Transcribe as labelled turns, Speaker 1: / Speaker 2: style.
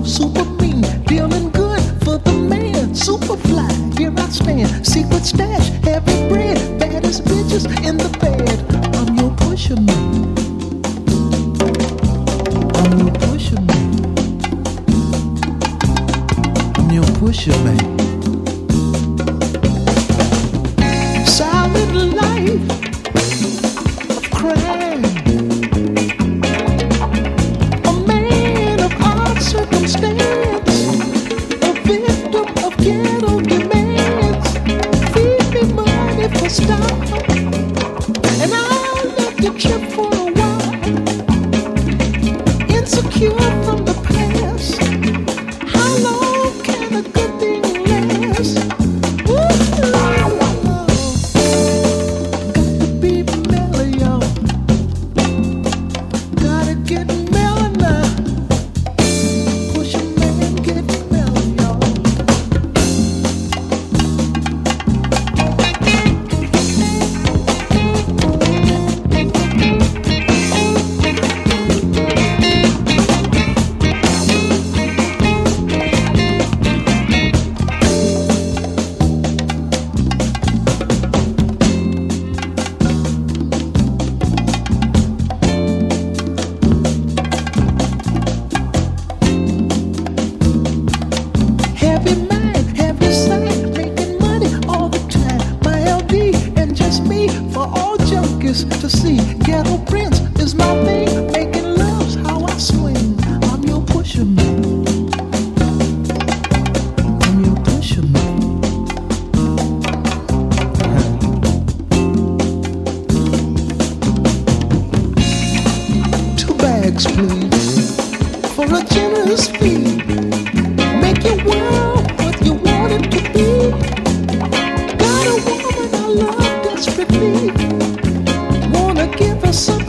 Speaker 1: super mean, feeling good for the man, super fly. Here I stand, secret stash, heavy bread, baddest bitches in the bed. I'm your pusher man. I'm your pusher man. I'm your pusher man. Silent life of crime. A man of odd circumstance, a victim of ghetto demands. Feed me money for style, and I'll let you trip for a while. Insecure from the past, how long can a good thing last? Heavy mind, heavy sight, making money all the time. My LD and just me for all junkies to see. Ghetto Prince is my thing, making love's how I swing. I'm your pusher man. I'm your pusher man. 2 bags, please, for a generous fee. Make your world what you want it to be. Got a woman I love desperately. Wanna give her some